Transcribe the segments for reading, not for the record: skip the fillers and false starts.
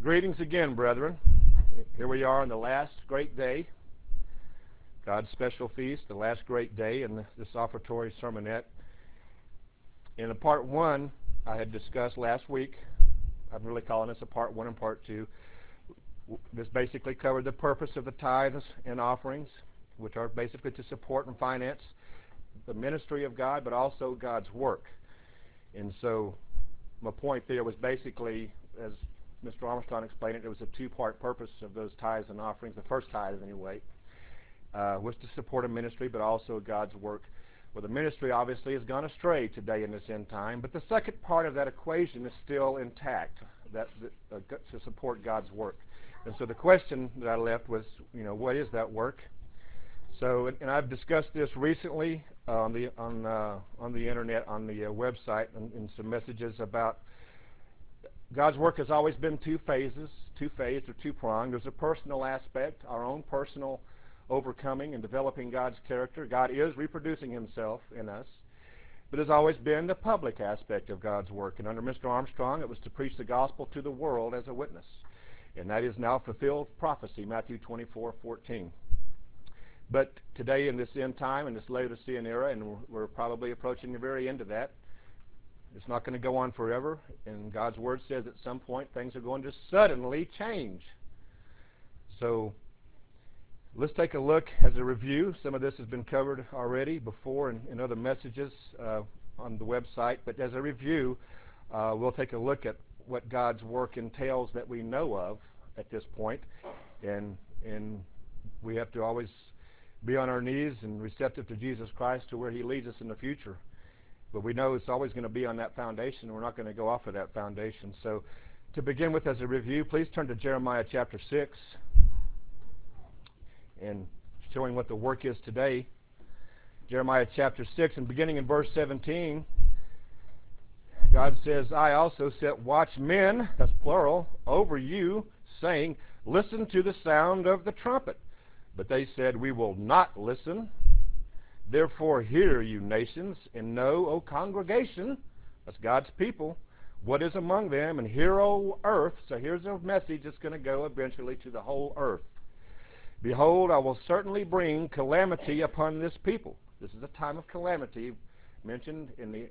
Greetings again, brethren. Here we are on the last great day, God's special feast, the last great day in this offertory sermonette. In a part one, I had discussed last week, I'm really calling this a part one and part two. This basically covered the purpose of the tithes and offerings, which are basically to support and finance the ministry of God, but also God's work. And so my point there was basically, as Mr. Armstrong explained it, there was a two-part purpose of those tithes and offerings. The first tithe, anyway, was to support a ministry, but also God's work. Well, the ministry obviously has gone astray today in this end time, but the second part of that equation is still intact, to support God's work. And so the question that I left was, what is that work? So, and I've discussed this recently on the internet, on the website, in some messages about God's work has always been two-phased or two-pronged. There's a personal aspect, our own personal overcoming and developing God's character. God is reproducing himself in us. But there's always been the public aspect of God's work. And under Mr. Armstrong, it was to preach the gospel to the world as a witness. And that is now fulfilled prophecy, Matthew 24:14. But today in this end time, in this Laodicean era, and we're probably approaching the very end of that, it's not going to go on forever, and God's Word says at some point things are going to suddenly change. So let's take a look as a review. Some of this has been covered already before in other messages on the website, but as a review, we'll take a look at what God's work entails that we know of at this point, and we have to always be on our knees and receptive to Jesus Christ to where he leads us in the future. But we know it's always going to be on that foundation. We're not going to go off of that foundation. So to begin with as a review, please turn to Jeremiah chapter 6 and showing what the work is today. Jeremiah chapter 6 and beginning in verse 17, God says, I also set watchmen, that's plural, over you, saying, listen to the sound of the trumpet. But they said, we will not listen. Therefore hear, you nations, and know, O congregation, that's God's people, what is among them, and hear, O earth. So here's a message that's going to go eventually to the whole earth. Behold, I will certainly bring calamity upon this people. This is a time of calamity mentioned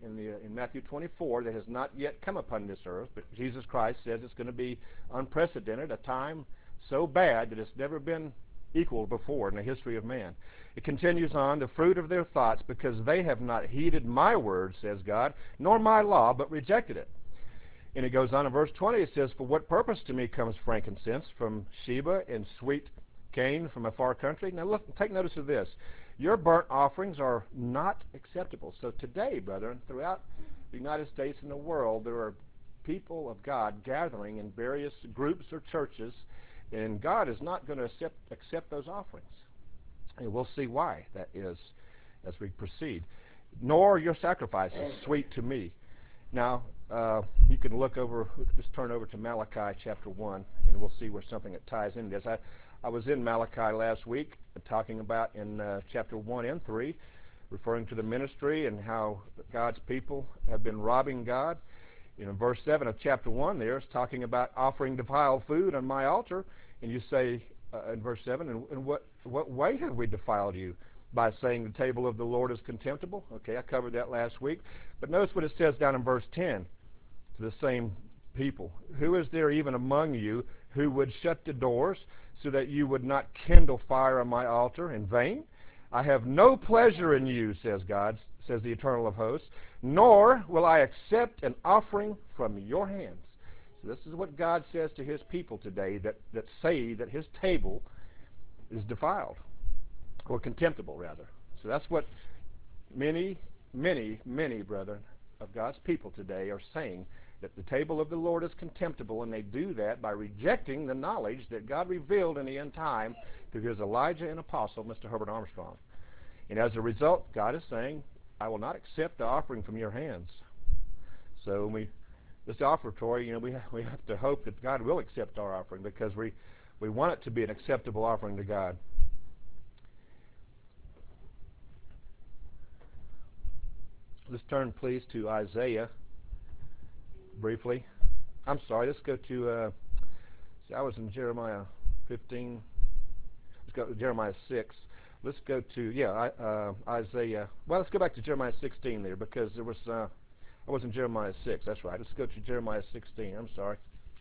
in Matthew 24 that has not yet come upon this earth, but Jesus Christ says it's going to be unprecedented, a time so bad that it's never been equal before in the history of man. It continues on, the fruit of their thoughts, because they have not heeded my word, says God, nor my law, but rejected it. And it goes on in verse 20, it says, for what purpose to me comes frankincense from Sheba and sweet cane from a far country? Now look, take notice of this. Your burnt offerings are not acceptable. So today, brethren, throughout the United States and the world, there are people of God gathering in various groups or churches, and God is not going to accept those offerings. And we'll see why that is as we proceed. Nor your sacrifices sweet to me. Now, you can just turn over to Malachi chapter 1, and we'll see where something that ties into this. I was in Malachi last week talking about in chapter 1 and 3, referring to the ministry and how God's people have been robbing God. In verse 7 of chapter 1 there, it's talking about offering defiled food on my altar. And you say in verse 7, in what way have we defiled you? By saying the table of the Lord is contemptible? Okay, I covered that last week. But notice what it says down in verse 10 to the same people. Who is there even among you who would shut the doors so that you would not kindle fire on my altar in vain? I have no pleasure in you, says God, says the Eternal of hosts, nor will I accept an offering from your hands. So this is what God says to his people today that say that his table is defiled, or contemptible, rather. So that's what many, many, many brethren of God's people today are saying, that the table of the Lord is contemptible, and they do that by rejecting the knowledge that God revealed in the end time through his Elijah and apostle, Mr. Herbert Armstrong. And as a result, God is saying, I will not accept the offering from your hands. So this offertory, we have to hope that God will accept our offering, because we want it to be an acceptable offering to God. Let's turn, please, to Isaiah briefly. I'm sorry, let's go to See, I was in Jeremiah 15. Let's go to Jeremiah 6. Let's go to, Isaiah. Well, let's go back to Jeremiah 16 there, because there was, I was in Jeremiah 6. That's right. Let's go to Jeremiah 16. I'm sorry.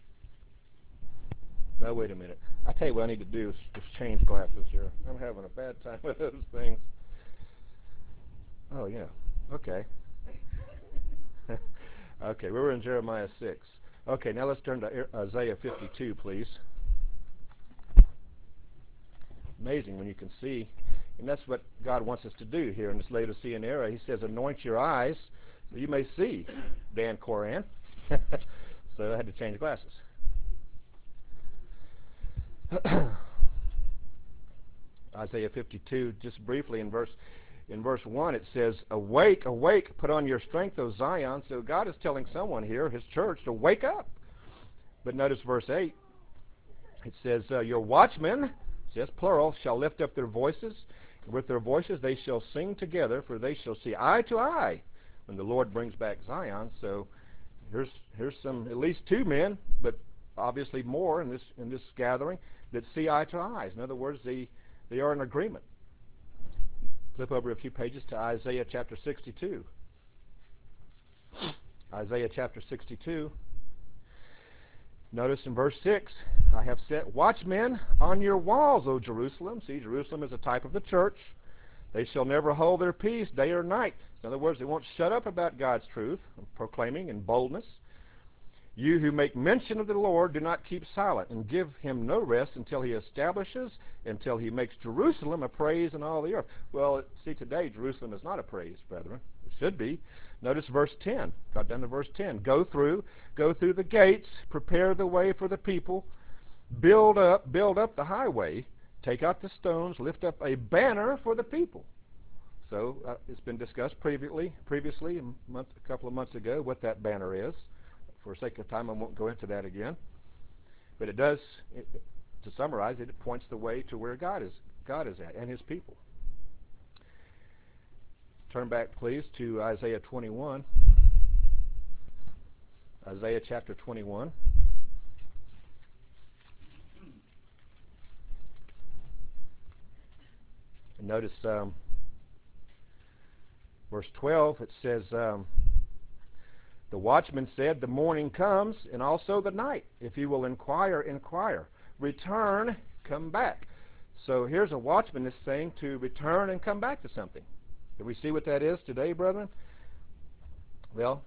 No, wait a minute. I tell you what I need to do is just change glasses here. I'm having a bad time with those things. Oh, yeah. Okay. Okay, we were in Jeremiah 6. Okay, now let's turn to Isaiah 52, please. Amazing when you can see. And that's what God wants us to do here in this Laodicean era. He says, anoint your eyes so you may see, Dan Koran. So I had to change glasses. Isaiah 52, just briefly in verse 1, it says, awake, awake, put on your strength, O Zion. So God is telling someone here, his church, to wake up. But notice verse 8. It says, your watchmen, says plural, shall lift up their voices. And with their voices they shall sing together, for they shall see eye to eye when the Lord brings back Zion. So here's some, at least two men, but obviously more in this gathering, that see eye to eye. In other words, they are in agreement. Flip over a few pages to Isaiah chapter 62. Isaiah chapter 62. Notice in verse 6, I have set watchmen on your walls, O Jerusalem. See, Jerusalem is a type of the church. They shall never hold their peace day or night. In other words, they won't shut up about God's truth, proclaiming in boldness. You who make mention of the Lord, do not keep silent, and give him no rest until he establishes, until he makes Jerusalem a praise in all the earth. Well, see, today Jerusalem is not a praise, brethren. It should be. Notice verse 10. Got down to verse 10. Go through the gates, prepare the way for the people, build up the highway, take out the stones, lift up a banner for the people. So it's been discussed previously a couple of months ago what that banner is. For sake of time, I won't go into that again. But it does, to summarize it, it points the way to where God is at and his people. Turn back, please, to Isaiah 21. Isaiah chapter 21. And notice verse 12, it says, the watchman said, the morning comes, and also the night. If you will inquire, inquire. Return, come back. So here's a watchman that's saying to return and come back to something. Do we see what that is today, brethren? Well,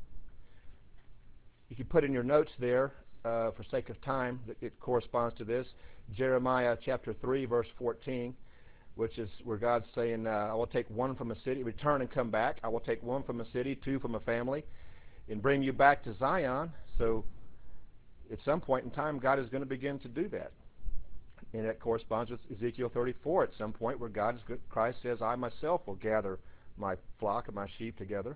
you can put in your notes there, for sake of time, that it corresponds to this. Jeremiah chapter 3, verse 14, which is where God's saying, I will take one from a city, return and come back. I will take one from a city, two from a family, and bring you back to Zion. So at some point in time, God is going to begin to do that. And that corresponds with Ezekiel 34 at some point, where Christ says, I myself will gather my flock and my sheep together.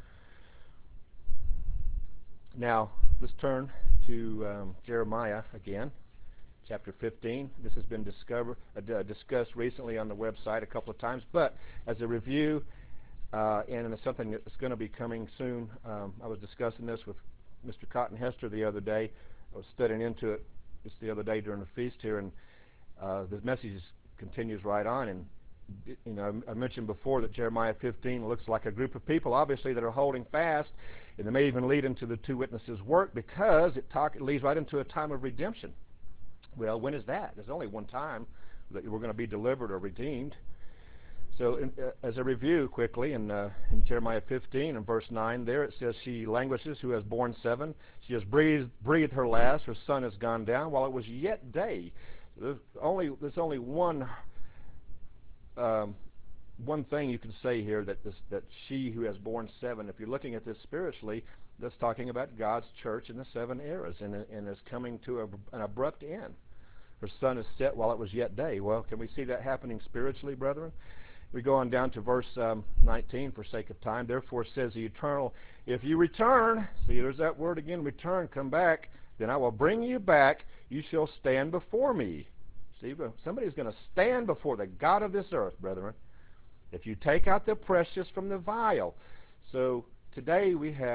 Now, let's turn to Jeremiah again, chapter 15. This has been discussed recently on the website a couple of times, but as a review, and it's something that's going to be coming soon. I was discussing this with Mr. Cotton Hester the other day. I was studying into it just the other day during the feast here, and the message continues right on. And you know, I mentioned before that Jeremiah 15 looks like a group of people, obviously, that are holding fast, and it may even lead into the two witnesses' work, because it leads right into a time of redemption. Well, when is that? There's only one time that we're going to be delivered or redeemed. So as a review quickly, in Jeremiah 15 and verse 9 there, it says, she languishes who has borne 7. She has breathed her last. Her sun has gone down while it was yet day. So there's only one thing you can say here, that she who has borne 7, if you're looking at this spiritually, that's talking about God's church in the 7 eras, and is coming to an abrupt end. Her sun is set while it was yet day. Well, can we see that happening spiritually, brethren? We go on down to verse 19 for sake of time. Therefore says the Eternal, if you return, see, there's that word again, return, come back, then I will bring you back. You shall stand before me. See, somebody's going to stand before the God of this earth, brethren, if you take out the precious from the vile. So today we have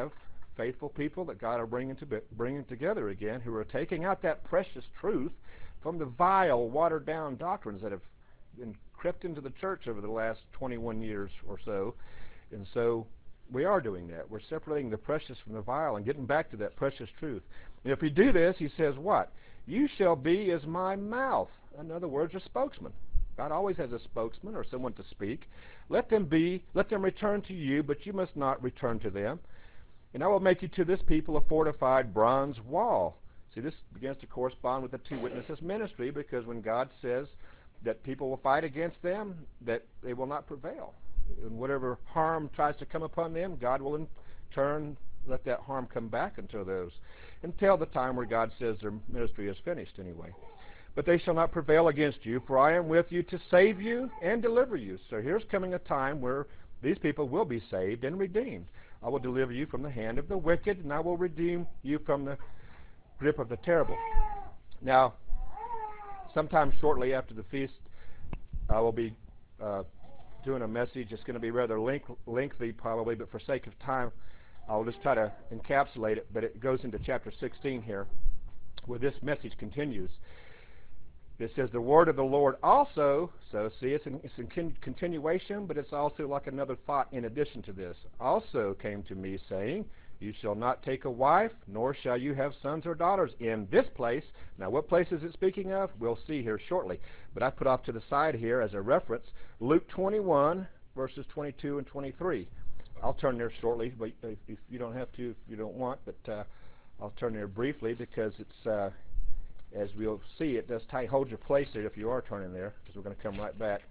faithful people that God are bringing together again, who are taking out that precious truth from the vile, watered-down doctrines that have been crept into the church over the last 21 years or so. And so we are doing that. We're separating the precious from the vile and getting back to that precious truth. And if we do this, he says what? You shall be as my mouth. In other words, a spokesman. God always has a spokesman or someone to speak. Let them return to you, but you must not return to them. And I will make you to this people a fortified bronze wall. See, this begins to correspond with the two witnesses ministry, because when God says that people will fight against them, that they will not prevail. And whatever harm tries to come upon them, God will in turn let that harm come back until the time where God says their ministry is finished anyway. But they shall not prevail against you, for I am with you to save you and deliver you. So here's coming a time where these people will be saved and redeemed. I will deliver you from the hand of the wicked, and I will redeem you from the grip of the terrible. Now, sometime shortly after the feast, I will be doing a message. It's going to be rather lengthy probably, but for sake of time, I'll just try to encapsulate it. But it goes into chapter 16 here, where this message continues. It says, the word of the Lord also, so see, it's in continuation, but it's also like another thought in addition to this, also came to me, saying, you shall not take a wife, nor shall you have sons or daughters in this place. Now, what place is it speaking of? We'll see here shortly. But I put off to the side here as a reference Luke 21, verses 22 and 23. I'll turn there shortly, but if you don't have to, if you don't want, but I'll turn there briefly because it's, as we'll see, it does hold your place there if you are turning there, because we're going to come right back.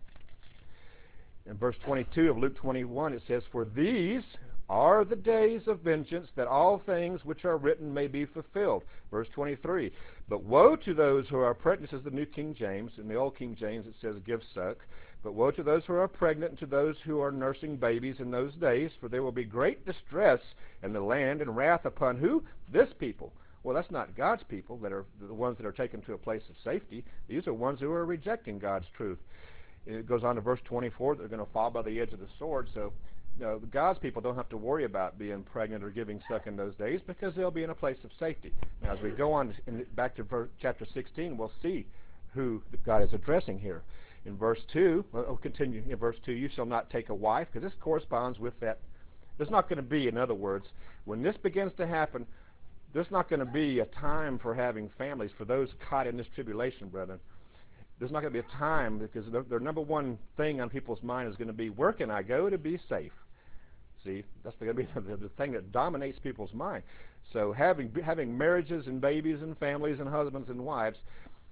In verse 22 of Luke 21, it says, for these are the days of vengeance, that all things which are written may be fulfilled. Verse 23, but woe to those who are pregnant. This is the New King James. In the Old King James it says give suck. But woe to those who are pregnant, and to those who are nursing babies in those days, for there will be great distress in the land, and wrath upon who? This people. Well, that's not God's people that are the ones that are taken to a place of safety. These are ones who are rejecting God's truth. It goes on to verse 24, they're going to fall by the edge of the sword. So God's people don't have to worry about being pregnant or giving suck in those days, because they'll be in a place of safety. Now, as we go on back to chapter 16, we'll see who God is addressing here. In verse 2, we'll continue in verse 2, you shall not take a wife, because this corresponds with that. There's not going to be, in other words, when this begins to happen, there's not going to be a time for having families for those caught in this tribulation, brethren. There's not going to be a time, because their number one thing on people's mind is going to be, where can I go to be safe? See, that's going to be the thing that dominates people's mind. So having marriages and babies and families and husbands and wives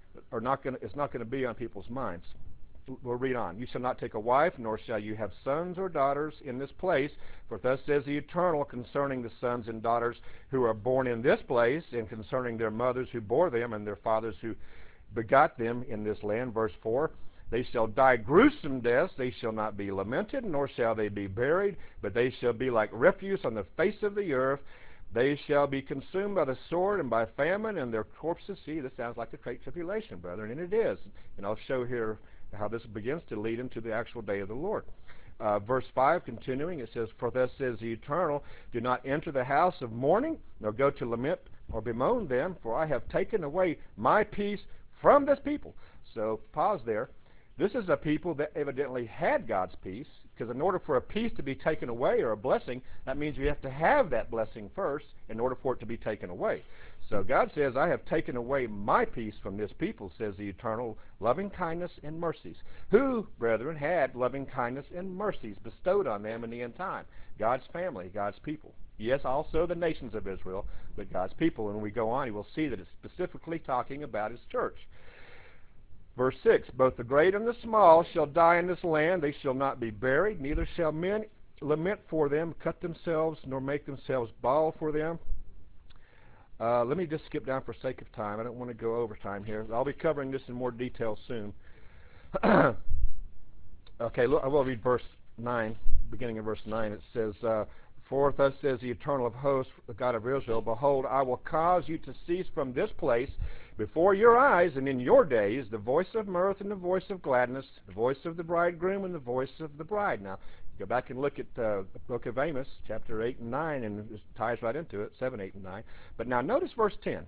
it's not going to be on people's minds. We'll read on. You shall not take a wife, nor shall you have sons or daughters in this place, for thus says the Eternal concerning the sons and daughters who are born in this place, and concerning their mothers who bore them, and their fathers who begot them in this land. Verse 4, they shall die gruesome deaths, they shall not be lamented, nor shall they be buried, but they shall be like refuse on the face of the earth. They shall be consumed by the sword and by famine, and their corpses, see, this sounds like the great tribulation, brethren, and it is. And I'll show here how this begins to lead into the actual day of the Lord. Verse 5, continuing, it says, for thus says the Eternal, do not enter the house of mourning, nor go to lament or bemoan them, for I have taken away my peace from this people. So, pause there. This is a people that evidently had God's peace, because in order for a peace to be taken away, or a blessing, that means you have to have that blessing first in order for it to be taken away. So God says, I have taken away my peace from this people, says the Eternal, loving kindness and mercies. Who, brethren, had loving kindness and mercies bestowed on them in the end time? God's family, God's people. Yes, also the nations of Israel, but God's people. And when we go on, you will see that it's specifically talking about his church. Verse 6, both the great and the small shall die in this land. They shall not be buried, neither shall men lament for them, cut themselves, nor make themselves bald for them. Let me just skip down for sake of time. I don't want to go over time here. I'll be covering this in more detail soon. Okay, look, I will read verse 9, beginning of verse 9. It says, for thus says the Eternal of hosts, the God of Israel, behold, I will cause you to cease from this place before your eyes, and in your days, the voice of mirth and the voice of gladness, the voice of the bridegroom and the voice of the bride. Now, Go back and look at the book of Amos, chapter 8 and 9, and it ties right into it, 7, 8, and 9. But now notice verse 10.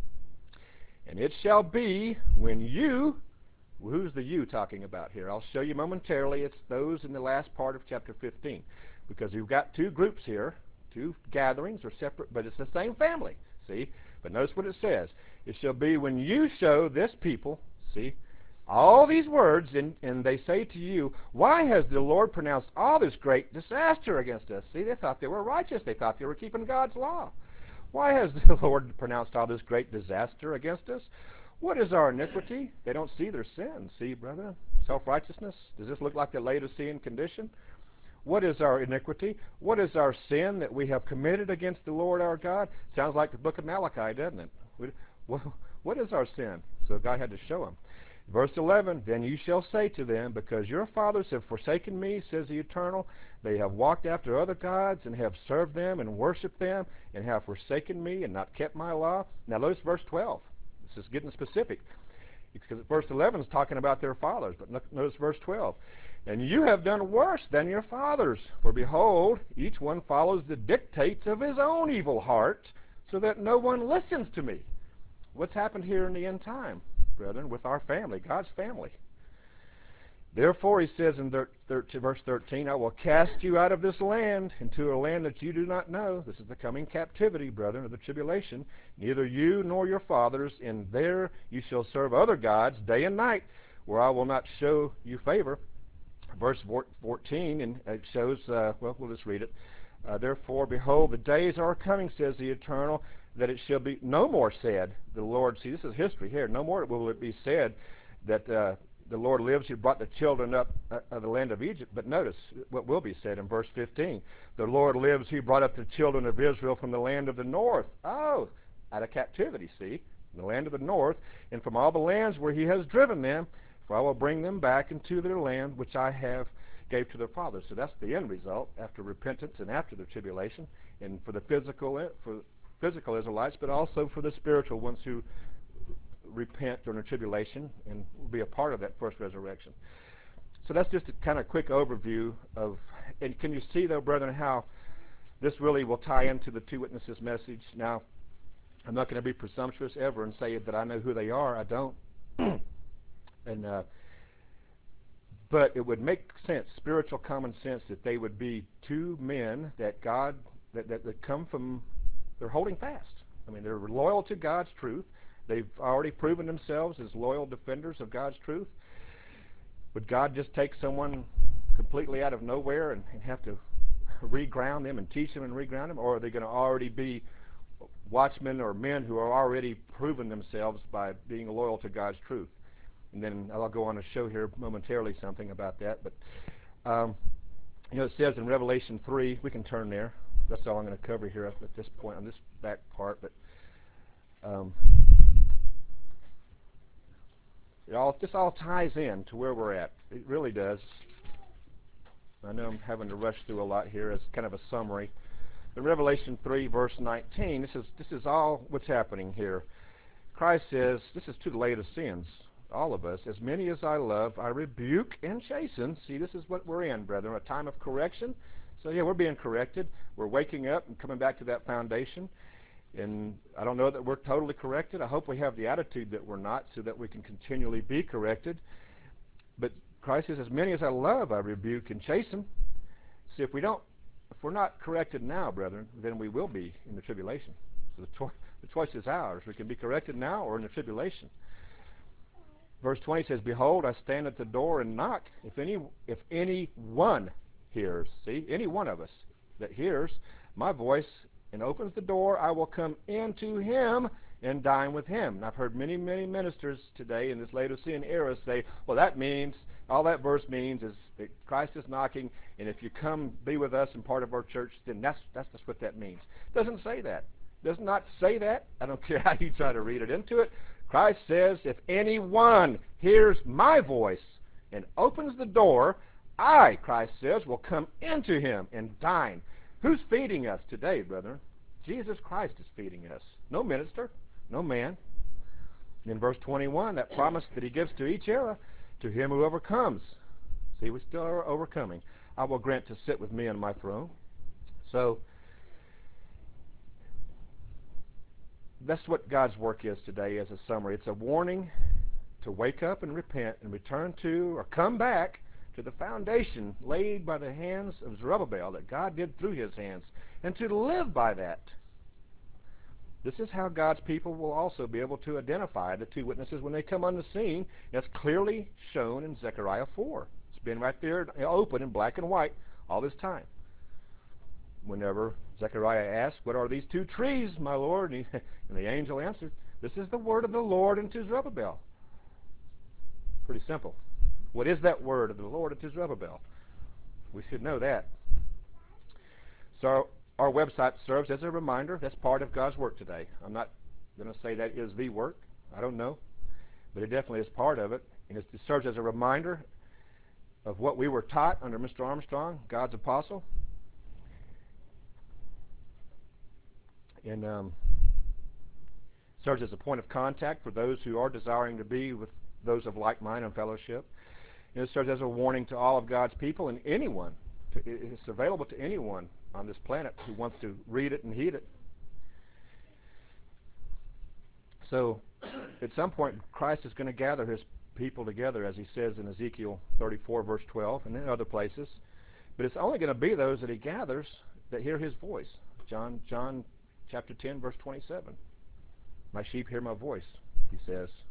And it shall be when you, who's the you talking about here? I'll show you momentarily. It's those in the last part of chapter 15. Because we've got two groups here, two gatherings are separate, but it's the same family. See? But notice what it says. It shall be when you show this people, see, all these words, and they say to you, why has the Lord pronounced all this great disaster against us? See, they thought they were righteous. They thought they were keeping God's law. Why has the Lord pronounced all this great disaster against us? What is our iniquity? They don't see their sin. See, brethren, self-righteousness. Does this look like the Laodicean condition? What is our iniquity? What is our sin that we have committed against the Lord our God? Sounds like the book of Malachi, doesn't it? What is our sin? So God had to show them. Verse 11, then you shall say to them, because your fathers have forsaken me, says the Eternal, they have walked after other gods and have served them and worshipped them and have forsaken me and not kept my law. Now notice verse 12. This is getting specific. Because verse 11 is talking about their fathers, but notice verse 12. And you have done worse than your fathers, for behold, each one follows the dictates of his own evil heart, so that no one listens to me. What's happened here in the end time, brethren, with our family, God's family? Therefore, he says in verse 13, I will cast you out of this land into a land that you do not know. This is the coming captivity, brethren, of the tribulation. Neither you nor your fathers, and there you shall serve other gods day and night, where I will not show you favor. Verse 14, and it shows, well, we'll just read it. Therefore, behold, the days are coming, says the Eternal, that it shall be no more said, the Lord, see, this is history here, no more will it be said that the Lord lives who brought the children up of the land of Egypt. But notice what will be said in verse 15. The Lord lives who brought up the children of Israel from the land of the north. Oh, out of captivity, see, in the land of the north, and from all the lands where he has driven them, for I will bring them back into their land, which I have gave to their fathers. So that's the end result after repentance and after the tribulation, and for the physical Israelites, but also for the spiritual ones who repent during the tribulation and will be a part of that first resurrection. So that's just a kind of quick overview of, and can you see though, brethren, how this really will tie into the two witnesses message? Now, I'm not going to be presumptuous ever and say that I know who they are. I don't. But it would make sense, spiritual common sense, that they would be two men that God, that come from, they're holding fast. I mean, they're loyal to God's truth. They've already proven themselves as loyal defenders of God's truth. Would God just take someone completely out of nowhere and have to reground them and teach them and reground them? Or are they going to already be watchmen or men who are already proven themselves by being loyal to God's truth? And then I'll go on to show here momentarily something about that. But, it says in Revelation 3, we can turn there. That's all I'm going to cover here at this point on this back part. But this all ties in to where we're at. It really does. I know I'm having to rush through a lot here as kind of a summary. In Revelation 3, verse 19, this is all what's happening here. Christ says, this is to the Laodiceans, all of us, as many as I love, I rebuke and chasten. See, this is what we're in, brethren, a time of correction. So, yeah, we're being corrected. We're waking up and coming back to that foundation. And I don't know that we're totally corrected. I hope we have the attitude that we're not, so that we can continually be corrected. But Christ says, as many as I love, I rebuke and chasten. See, if we're not corrected now, brethren, then we will be in the tribulation. So the choice is ours. We can be corrected now or in the tribulation. Verse 20 says, behold, I stand at the door and knock. If anyone hears, see, any one of us that hears my voice and opens the door, I will come into him and dine with him. And I've heard many, many ministers today in this Laodicean era say, well, that means, all that verse means is that Christ is knocking, and if you come be with us and part of our church, then that's just what that means. It doesn't say that. It does not say that. I don't care how you try to read it into it. Christ says, if anyone hears my voice and opens the door, I, Christ says, will come into him and dine. Who's feeding us today, brethren? Jesus Christ is feeding us. No minister, no man. In verse 21, that promise that he gives to each era, to him who overcomes. See, we still are overcoming. I will grant to sit with me on my throne. So that's what God's work is today as a summary. It's a warning to wake up and repent and return to or come back to the foundation laid by the hands of Zerubbabel that God did through his hands, and to live by that. This is how God's people will also be able to identify the two witnesses when they come on the scene. That's clearly shown in Zechariah 4. It's been right there open in black and white all this time. Whenever Zechariah asked, "What are these two trees, my Lord?" and the angel answered, "This is the word of the Lord unto Zerubbabel." Pretty simple. What is that word of the Lord unto Zerubbabel? We should know that. So our website serves as a reminder. That's part of God's work today. I'm not going to say that is the work. I don't know. But it definitely is part of it. And it serves as a reminder of what we were taught under Mr. Armstrong, God's apostle. And serves as a point of contact for those who are desiring to be with those of like mind and fellowship. And it serves as a warning to all of God's people and anyone. It's available to anyone on this planet who wants to read it and heed it. So at some point, Christ is going to gather his people together, as he says in Ezekiel 34, verse 12, and in other places. But it's only going to be those that he gathers that hear his voice. John chapter 10, verse 27. My sheep hear my voice, he says.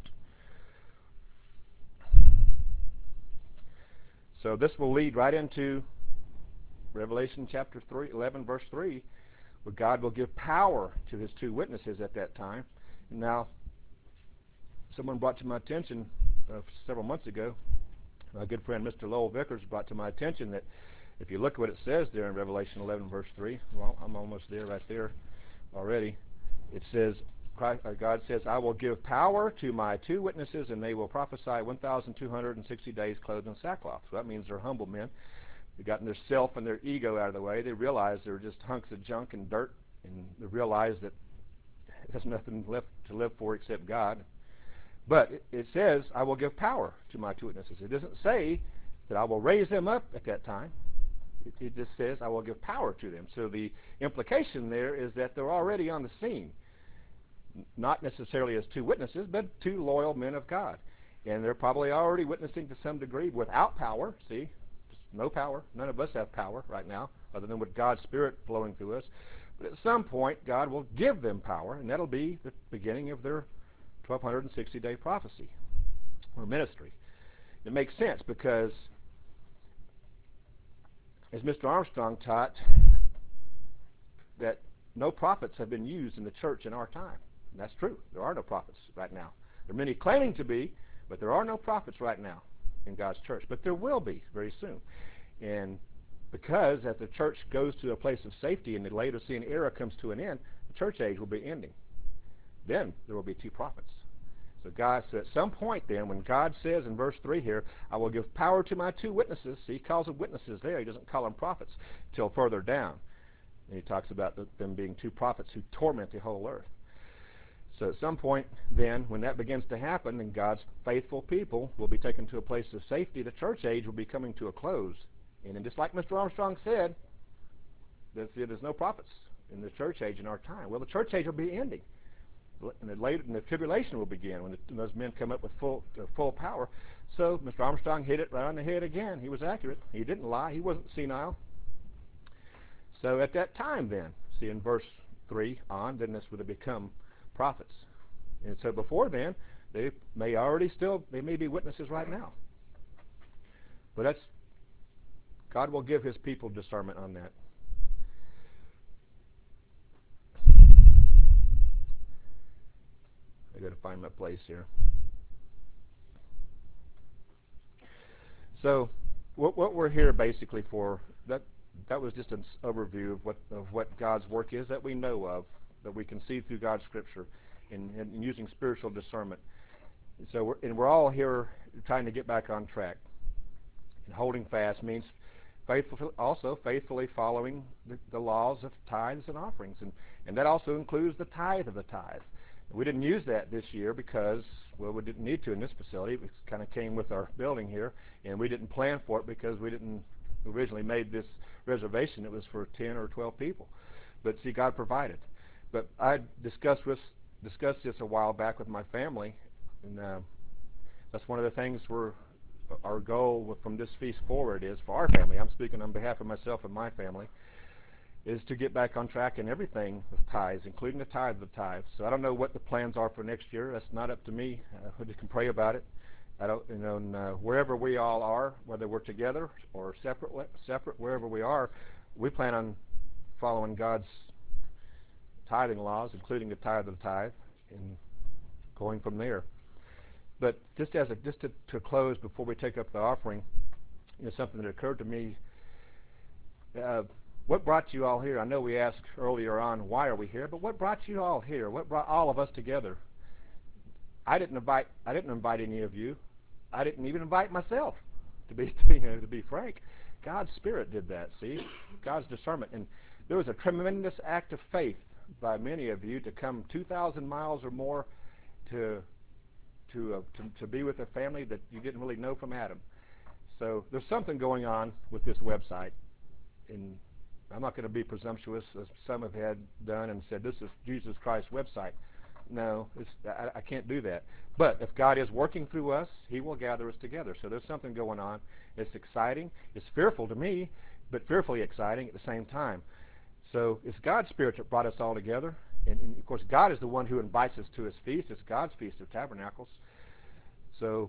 So this will lead right into Revelation chapter 11, verse 3, where God will give power to his two witnesses at that time. And now, someone brought to my attention several months ago, my good friend Mr. Lowell Vickers brought to my attention that if you look at what it says there in Revelation 11, verse 3, well, I'm almost there right there already. It says, God says, I will give power to my two witnesses, and they will prophesy 1,260 days clothed in sackcloth. So that means they're humble men. They've gotten their self and their ego out of the way. They realize they're just hunks of junk and dirt, and they realize that there's nothing left to live for except God. But it says, I will give power to my two witnesses. It doesn't say that I will raise them up at that time. It just says, I will give power to them. So the implication there is that they're already on the scene. Not necessarily as two witnesses, but two loyal men of God. And they're probably already witnessing to some degree without power. See, just no power. None of us have power right now, other than with God's Spirit flowing through us. But at some point, God will give them power, and that'll be the beginning of their 1,260-day prophecy or ministry. It makes sense because, as Mr. Armstrong taught, that no prophets have been used in the church in our time. And that's true. There are no prophets right now. There are many claiming to be, but there are no prophets right now in God's church. But there will be very soon. And because as the church goes to a place of safety and the Laodicean era comes to an end, the church age will be ending. Then there will be two prophets. So at some point then, when God says in verse 3 here, I will give power to my two witnesses. See, he calls them witnesses there. He doesn't call them prophets till further down. And he talks about them being two prophets who torment the whole earth. So at some point then, when that begins to happen and God's faithful people will be taken to a place of safety, the church age will be coming to a close. And then just like Mr. Armstrong said, there's no prophets in the church age in our time. Well, the church age will be ending. And the tribulation will begin when those men come up with full power. So Mr. Armstrong hit it right on the head again. He was accurate. He didn't lie. He wasn't senile. So at that time then, see in verse 3 on, then this would have become prophets. And so before then, they may be witnesses right now. But God will give his people discernment on that. I got to find my place here. So what we're here basically for, that was just an overview of what God's work is that we know of, that we can see through God's Scripture and using spiritual discernment. So we're all here trying to get back on track. And holding fast means faithfully following the laws of tithes and offerings. And that also includes the tithe of the tithe. We didn't use that this year because, well, we didn't need to in this facility. It kind of came with our building here, and we didn't plan for it because we didn't originally made this reservation, it was for 10 or 12 people. But see, God provided. But I discussed this a while back with my family, and that's one of the things our goal from this feast forward is for our family. I'm speaking on behalf of myself and my family, is to get back on track in everything with tithes, including the tithe of the tithe. So I don't know what the plans are for next year. That's not up to me. We can pray about it. I don't, and wherever we all are, whether we're together or separate, wherever we are, we plan on following God's tithing laws, including the tithe of the tithe, and going from there. But just to close before we take up the offering, something that occurred to me. What brought you all here? I know we asked earlier on, why are we here? But what brought you all here? What brought all of us together? I didn't invite any of you. I didn't even invite myself. To be frank, God's Spirit did that. See, God's discernment, and there was a tremendous act of faith by many of you to come 2,000 miles or more to be with a family that you didn't really know from Adam. So there's something going on with this website, and I'm not going to be presumptuous, as some have had done and said, this is Jesus Christ's website. No, I can't do that. But if God is working through us, he will gather us together. So there's something going on. It's exciting. It's fearful to me, but fearfully exciting at the same time. So it's God's Spirit that brought us all together. And of course, God is the one who invites us to his feast. It's God's Feast of Tabernacles. So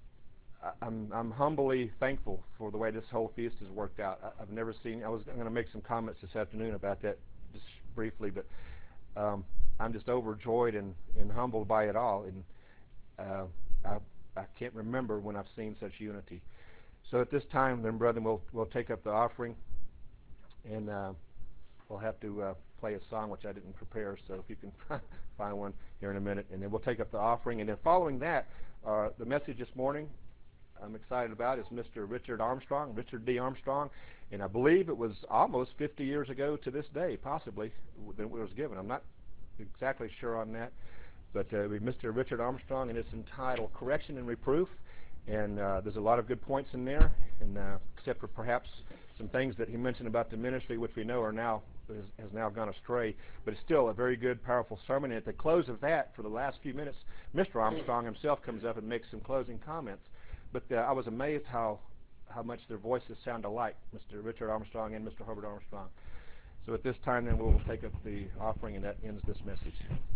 I'm humbly thankful for the way this whole feast has worked out. I've never seen. I'm going to make some comments this afternoon about that just briefly, but I'm just overjoyed and humbled by it all. And I can't remember when I've seen such unity. So at this time, then, brethren, we'll take up the offering, and we'll have to play a song which I didn't prepare. So if you can find one here in a minute, and then we'll take up the offering. And then following that, the message this morning I'm excited about is Mr. Richard D. Armstrong, and I believe it was almost 50 years ago to this day, possibly, that it was given. I'm not exactly sure on that, but it'll be Mr. Richard Armstrong, and it's entitled Correction and Reproof, and there's a lot of good points in there, and except for perhaps some things that he mentioned about the ministry, which we know has now gone astray, but it's still a very good, powerful sermon. And at the close of that, for the last few minutes, Mr. Armstrong himself comes up and makes some closing comments. But I was amazed how much their voices sound alike, Mr. Richard Armstrong and Mr. Herbert Armstrong. So at this time, then, we'll take up the offering, and that ends this message.